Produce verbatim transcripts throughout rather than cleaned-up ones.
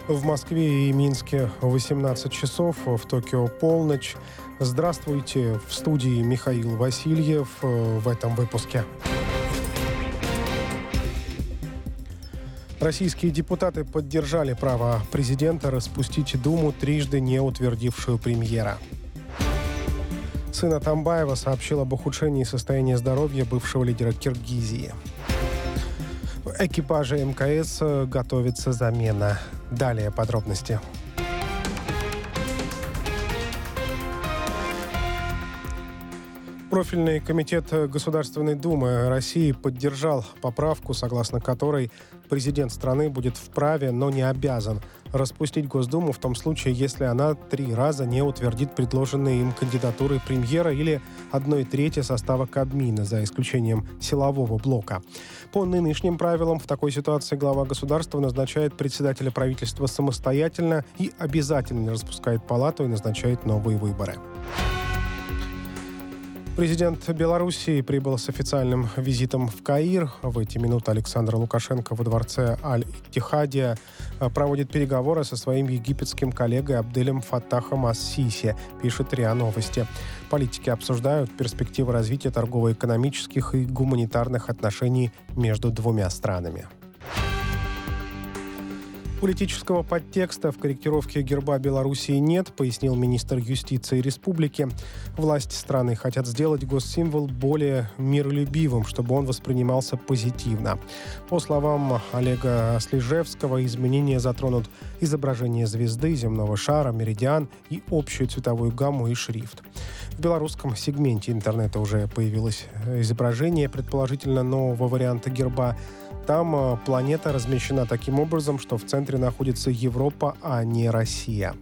В Москве и Минске восемнадцать часов, в Токио полночь. Здравствуйте, в студии Михаил Васильев в этом выпуске. Российские депутаты поддержали право президента распустить Думу, трижды не утвердившую премьера. Сын Атамбаева сообщил об ухудшении состояния здоровья бывшего лидера Киргизии. В экипаже эм ка эс готовится замена. Далее подробности. Профильный комитет Государственной Думы России поддержал поправку, согласно которой президент страны будет вправе, но не обязан распустить Госдуму в том случае, если она три раза не утвердит предложенные им кандидатуры премьера или одной трети состава Кабмина, за исключением силового блока. По нынешним правилам в такой ситуации глава государства назначает председателя правительства самостоятельно и обязательно не распускает палату и назначает новые выборы. Президент Белоруссии прибыл с официальным визитом в Каир. В эти минуты Александр Лукашенко во дворце Аль-Иттихадия проводит переговоры со своим египетским коллегой Абделем Фаттахом ас-Сиси, пишет РИА Новости. Политики обсуждают перспективы развития торгово-экономических и гуманитарных отношений между двумя странами. Политического подтекста в корректировке герба Белоруссии нет, пояснил министр юстиции республики. Власти страны хотят сделать госсимвол более миролюбивым, чтобы он воспринимался позитивно. По словам Олега Слижевского, изменения затронут изображение звезды, земного шара, меридиан и общую цветовую гамму и шрифт. В белорусском сегменте интернета уже появилось изображение, предположительно, нового варианта герба. Там планета размещена таким образом, что в центре находится Европа, а не Россия.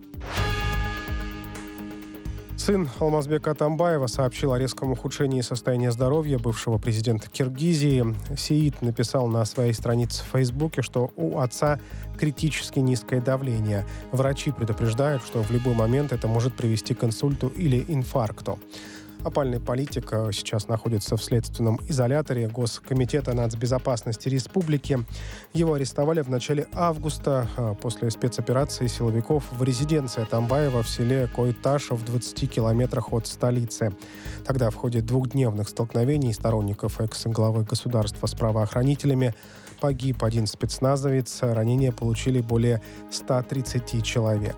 Сын Алмазбека Атамбаева сообщил о резком ухудшении состояния здоровья бывшего президента Киргизии. Сеид написал на своей странице в Фейсбуке, что у отца критически низкое давление. Врачи предупреждают, что в любой момент это может привести к инсульту или инфаркту. Опальный политик сейчас находится в следственном изоляторе Госкомитета нацбезопасности республики. Его арестовали в начале августа после спецоперации силовиков в резиденции Атамбаева в селе Койташ в двадцати километрах от столицы. Тогда в ходе двухдневных столкновений сторонников экс-главы государства с правоохранителями погиб один спецназовец. Ранения получили более ста тридцати человек.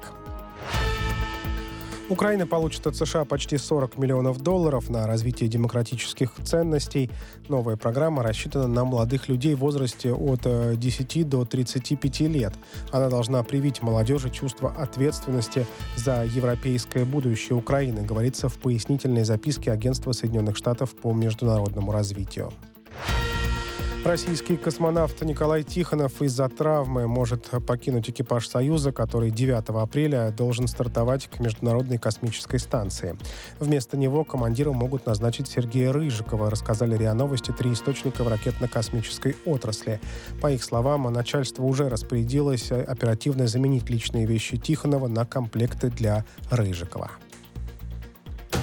Украина получит от США почти сорок миллионов долларов на развитие демократических ценностей. Новая программа рассчитана на молодых людей в возрасте от десяти до тридцати пяти лет. Она должна привить молодежи чувство ответственности за европейское будущее Украины, говорится в пояснительной записке Агентства Соединенных Штатов по международному развитию. Российский космонавт Николай Тихонов из-за травмы может покинуть экипаж «Союза», который девятого апреля должен стартовать к Международной космической станции. Вместо него командиром могут назначить Сергея Рыжикова, рассказали РИА Новости три источника в ракетно-космической отрасли. По их словам, начальство уже распорядилось оперативно заменить личные вещи Тихонова на комплекты для Рыжикова.